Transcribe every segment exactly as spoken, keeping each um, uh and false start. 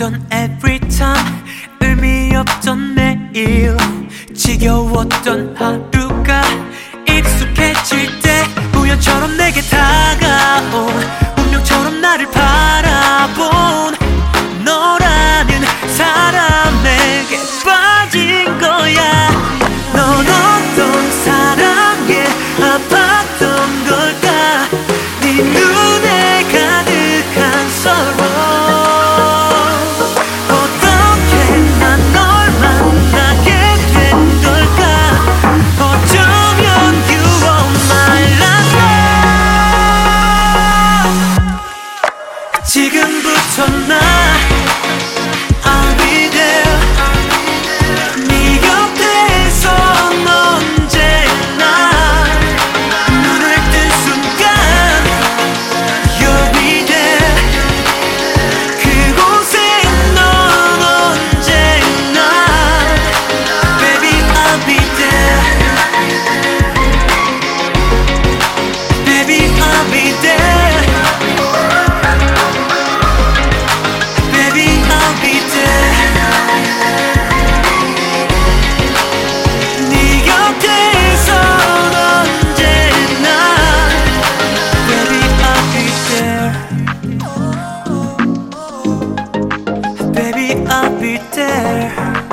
그리웠던 every time, 의미 없던 매일, 지겨웠던 하루가 익숙해질 때 우연처럼 내게 다가온 운명처럼 나를 바라본 너라는 사람에게 빠진 거야. 넌 어떤 사랑에 아팠던 걸까? 네 눈에 가득한 sorrow. 어떻게 난 널 만나게 된 걸까? 어쩌면 you are my last love. 지금부터 나 I'll be there. 네 곁에서 언제나 눈을 뜬 순간 You'll be there. 그곳에 넌 언제나 Baby I'll be there. Baby I'll be there. Baby I'll be there. 네 곁에서 언제나 Baby I'll be there. Baby I'll be there.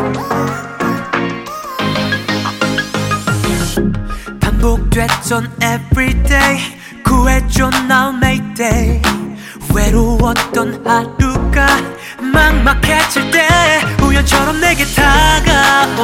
반복됐던 everyday, 구해줘 now mayday. 외로웠던 하루가 막막해질 때 우연처럼 내게 다가온